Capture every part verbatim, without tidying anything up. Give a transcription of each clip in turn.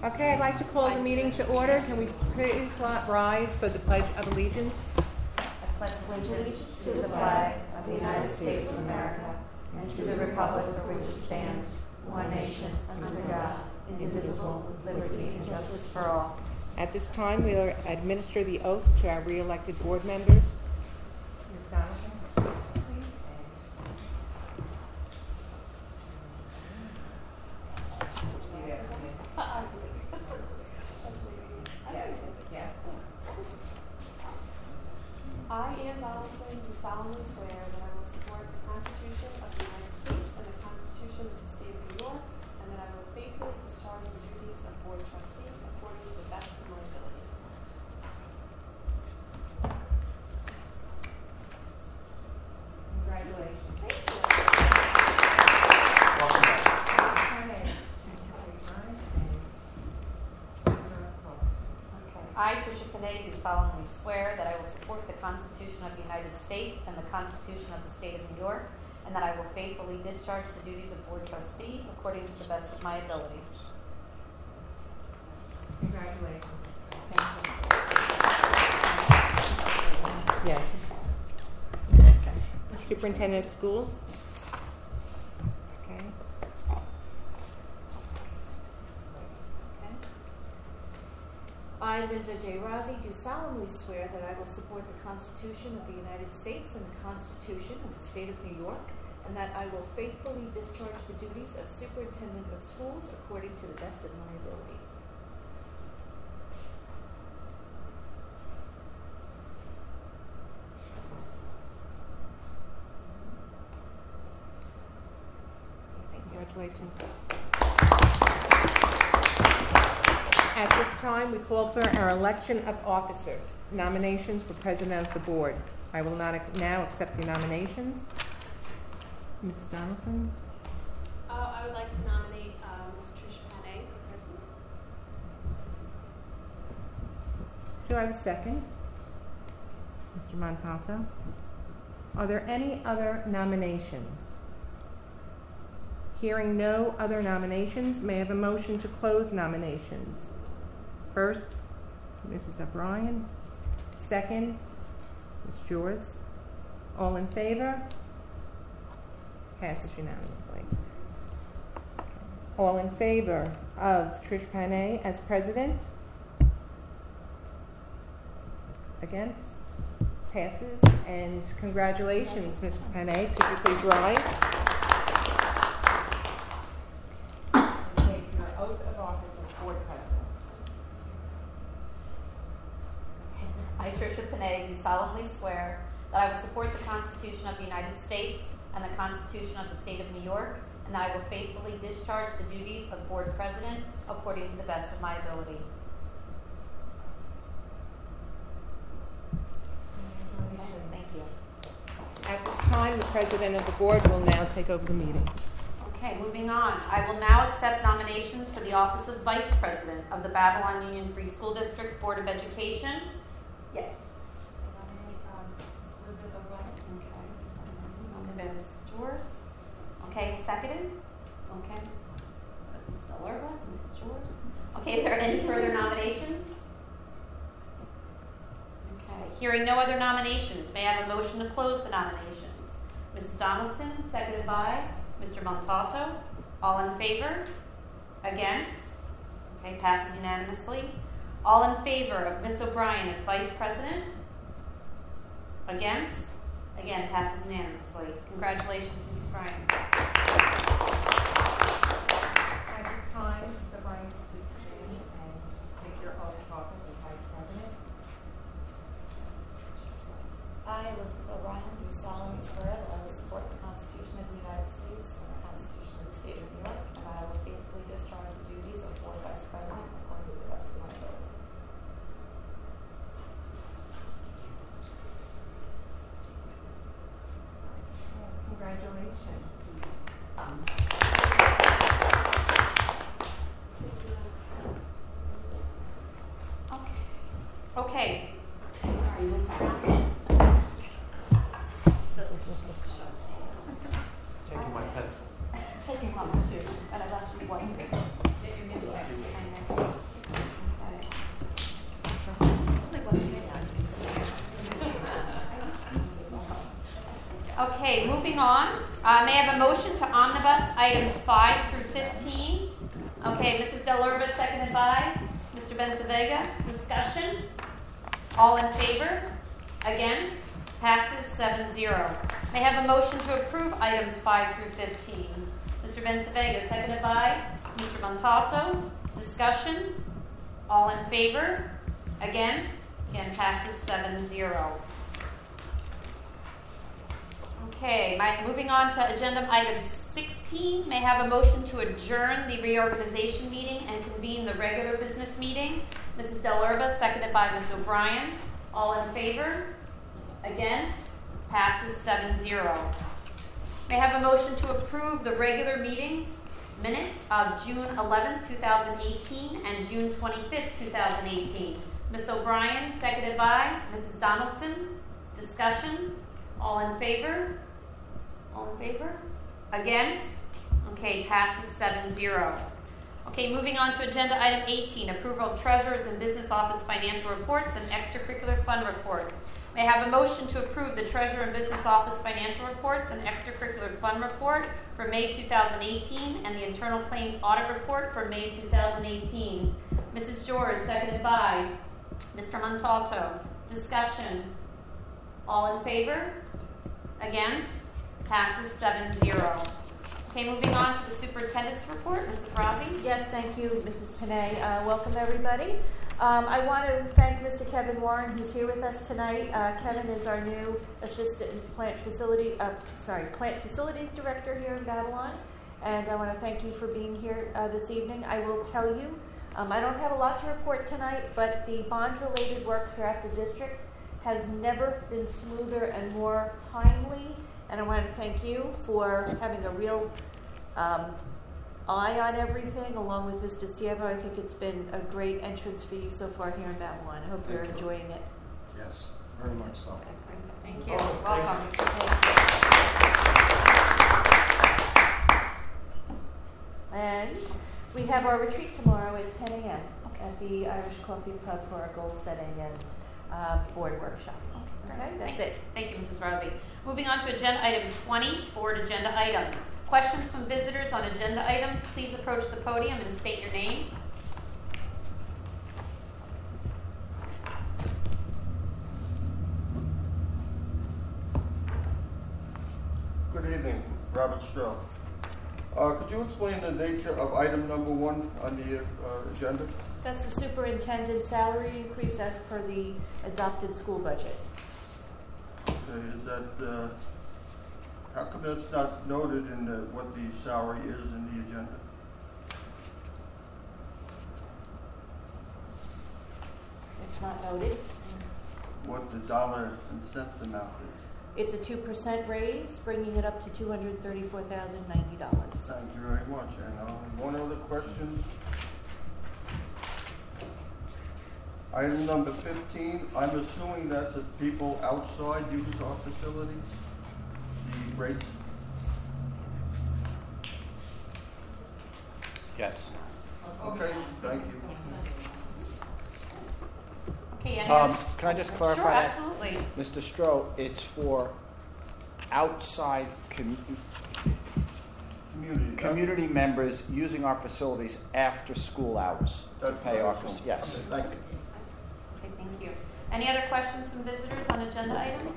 Okay, I'd like to call the meeting to order. Can we please rise for the Pledge of Allegiance? I pledge allegiance to the flag of the United States of America and to the republic for which it stands, one nation, under God, indivisible, with liberty and justice for all. At this time, we will administer the oath to our re-elected board members. Miz Donaldson, please. I, Ann Donaldson, do solemnly swear that I will support the Constitution of the United States and the Constitution of the State of New York, and that I will faithfully discharge the duties of Board Trustee according to the best of my ability. Congratulations. Thank you. I, Tricia Panay, do solemnly swear that I will support the Constitution of the United States and the Constitution of the State of New York, and that I will faithfully discharge the duties of Board Trustee according to the best of my ability. Congratulations. Thank you. Yes. Okay. Superintendent of Schools. Okay. I, Linda J. Rossi, do solemnly swear that I will support the Constitution of the United States and the Constitution of the State of New York, and that I will faithfully discharge the duties of Superintendent of Schools according to the best of my ability. Congratulations. At this time, we call for our election of officers. Nominations for President of the Board. I will not ac- now accept the nominations. Miz Donaldson? Uh, I would like to nominate uh, Miz Trish Panay for President. Do I have a second? Mister Montalto? Are there any other nominations? Hearing no other nominations, may I have a motion to close nominations? First, Missus O'Brien. Second, Miz Jors. All in favor? Passes unanimously. All in favor of Trish Panay as president? Against? Passes. And congratulations, Missus Panay. Could you please rise? Take your oath of office as board president. I, Tricia Panay, do solemnly swear that I will support the Constitution of the United States and the Constitution of the State of New York, and that I will faithfully discharge the duties of Board President according to the best of my ability. Thank you. At this time, the president of the board will now take over the meeting. Okay, moving on. I will now accept nominations for the office of Vice President of the Babylon Union Free School District's Board of Education. Yes. Elizabeth O'Brien. Okay. Okay, Miz Jors. Okay, seconded. Okay. Miz Delerba, Miz Jors. Okay, are there any further nominations? Okay. Hearing no other nominations, may I have a motion to close the nominations? Missus Donaldson, seconded by Mister Montalto. All in favor? Against? Okay, passes unanimously. All in favor of Miz O'Brien as Vice President? Against? Again, passes unanimously. Congratulations, Miz O'Brien. At this time, Miz O'Brien, please stand and take your oath of office as vice president. I, Elizabeth O'Brien, do solemnly swear that I will support the Constitution of the United States and the Constitution of the State of New York, and I will faithfully discharge the duties of Board Vice President according to the best of my ability. Congratulations. Okay. Okay. Are you moving around? Taking my pencil. Taking one too, and I've actually one. Okay, moving on. Uh, may I have a motion to omnibus items five through fifteen? Okay, Missus Delurba, seconded by Mister Bensavega. Discussion? All in favor? Against? Passes seven zero. May I have a motion to approve items five through fifteen? Mister Bensavega, seconded by Mister Montalto. Discussion? All in favor? Against? Again, passes seven zero. Okay, my, moving on to agenda item sixteen. May I have a motion to adjourn the reorganization meeting and convene the regular business meeting? Missus Delurba, seconded by Miz O'Brien. All in favor? Against? Passes seven zero. May I have a motion to approve the regular meetings minutes of June eleventh, twenty eighteen and June twenty-fifth, twenty eighteen? Miz O'Brien, seconded by Missus Donaldson. Discussion? All in favor? All in favor? Against? Okay, passes seven zero. Okay, moving on to agenda item eighteen, approval of treasurer's and business office financial reports and extracurricular fund report. May I have a motion to approve the treasurer and business office financial reports and extracurricular fund report for May two thousand eighteen and the internal claims audit report for May two thousand eighteen? Missus George, seconded by Mister Montalto. Discussion? All in favor? Against? Passes seven zero. Okay, moving on to the superintendent's report. Missus Rossi? Yes, thank you, Missus Panay. Uh, welcome, everybody. Um, I want to thank Mister Kevin Warren, who's here with us tonight. Uh, Kevin is our new assistant plant facility, uh, sorry, plant facilities director here in Babylon, and I want to thank you for being here uh, this evening. I will tell you, um, I don't have a lot to report tonight, but the bond-related work throughout the district has never been smoother and more timely, and I want to thank you for having a real um, eye on everything, along with Mister Siervo. I think it's been a great entrance for you so far here in Babylon. I hope Thank you're you. enjoying it. Yes, very much so. Thank you. Oh, Welcome. And we have our retreat tomorrow at ten a.m. at the Irish Coffee Pub for our goal setting and uh, board workshop. Okay, that's Thank, it. Thank you, Missus Rossi. Moving on to agenda item twenty, board agenda items. Questions from visitors on agenda items, please approach the podium and state your name. Good evening, Robert Stroh. Uh, could you explain the nature of item number one on the uh, agenda? That's the superintendent's salary increase as per the adopted school budget. Okay, is that, uh, how come that's not noted in the, what the salary is in the agenda? It's not noted. What the dollar and cents amount is? It's a two percent raise, bringing it up to two hundred thirty-four thousand ninety dollars. Thank you very much. And uh, one other question. Item number fifteen, I'm assuming that's if people outside use our facilities, the rates? Yes. Okay, thank you. Okay, any Um, other- can I just Sure, clarify that? absolutely. Mister Stroh, it's for outside com- Community. community members using our facilities after school hours to That's pay what I our, assumed. yes. Okay, thank you. Okay, thank you. Any other questions from visitors on agenda items?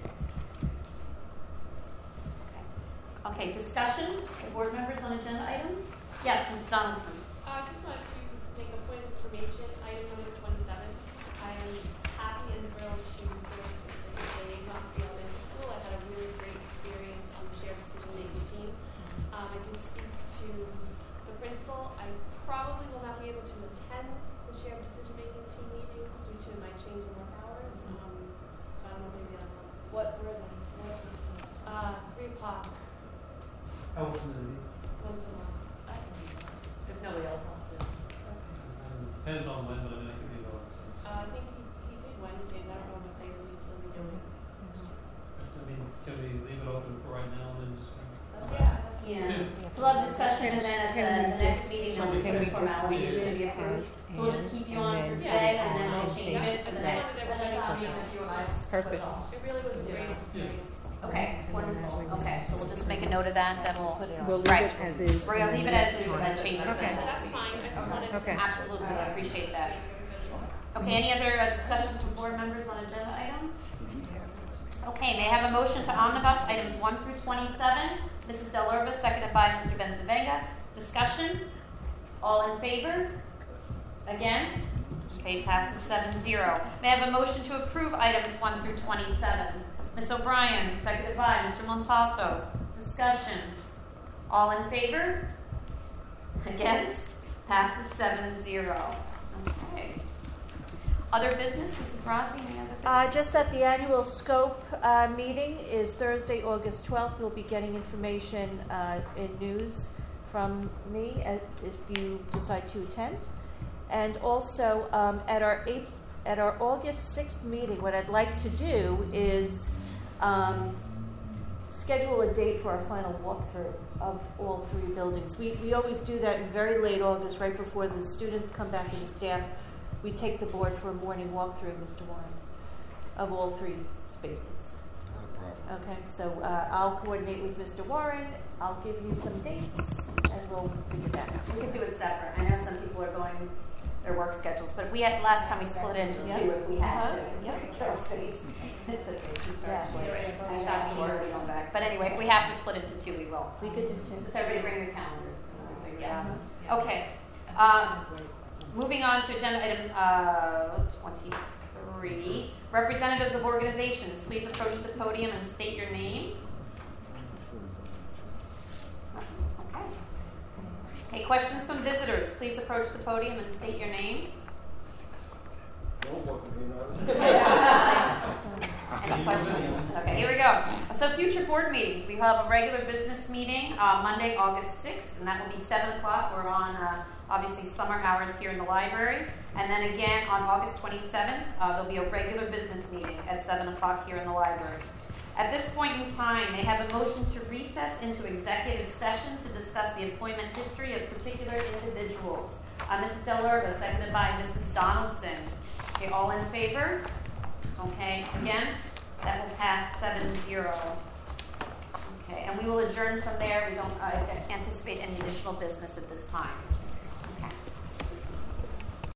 Okay, okay discussion of board members on agenda items? Yes, Miz Donaldson. Uh, I just wanted to make a point of information, item number twenty-seven. I am happy and thrilled to serve as the liaison for the elementary school. I had a really great experience on the shared decision-making team. Um, I did speak to the principal. I probably will not be able to attend the shared decision-making team meetings due to my change in work hours. Um, so I don't know if maybe that's what's... What were them? What was them? Uh, three o'clock, How often is it? once a month. If nobody else wants to. Um, Depends on when, but I mean, it could be about. Uh, I think he, he did Wednesdays. I don't know what day of the week he'll be doing. I mean, can we leave it open for right now and then just? Yeah. Yeah. We'll have discussion and then at the, the next meeting, then we'll Can put we a formality is going to be approved. So we'll just keep you on for today and then we'll change it for the next. I wanted everybody to be with you guys. Perfect. It really was a great experience. Okay, wonderful. Okay, so we'll just make a note of that, then we'll, Put it on. We'll leave Right. it as is. we're gonna leave it as is and then change it. Okay. That's fine, I just wanted to. Okay. Absolutely, I appreciate that. Okay, any other uh, discussions from board members on agenda items? Okay, may I have a motion to omnibus items one through twenty-seven? Missus Del Urba, seconded by Mister Benzavenga. Discussion? All in favor? Against? Okay, passes seven zero. May I have a motion to approve items one through twenty-seven? Miz O'Brien, seconded by Mister Montalto. Discussion? All in favor? Against? Passes seven zero. Okay. Other business, Missus Rossi, any other business? Uh, just that the annual scope uh, meeting is Thursday, August twelfth. You'll be getting information uh, in news from me uh, if you decide to attend. And also um, at our eighth, at our August sixth meeting, what I'd like to do is um, schedule a date for our final walkthrough of all three buildings. We we always do that in very late August, right before the students come back and the staff. We take the board for a morning walkthrough, Mister Warren, of all three spaces. Okay, so uh, I'll coordinate with Mister Warren. I'll give you some dates, and we'll figure that out. We could do it separate. I know some people are going their work schedules, but we had last time we split it into Yep. two if we had Uh-huh. to. Yep. Throw space. It's okay. She's Yeah. I thought she was already going back. But anyway, if we have to split it into two, we will. We could do two. Just everybody bring your calendars. And we'll figure it out. Uh-huh. Okay. Um, moving on to agenda item uh, twenty-three. Representatives of organizations, please approach the podium and state your name. Okay. Okay, questions from visitors. Please approach the podium and state your name. Don't look at me now. Any questions? Okay, here we go. So future board meetings. We have a regular business meeting uh, Monday, August sixth, and that will be seven o'clock. We're on uh, obviously summer hours here in the library. And then again on August twenty-seventh, uh, there'll be a regular business meeting at seven o'clock here in the library. At this point in time, they have a motion to recess into executive session to discuss the employment history of particular individuals. Uh, Missus Del Urba, seconded by Missus Donaldson. Okay, all in favor? Okay, against? That will pass seven zero. Okay, and we will adjourn from there. We don't uh, anticipate any additional business at this time.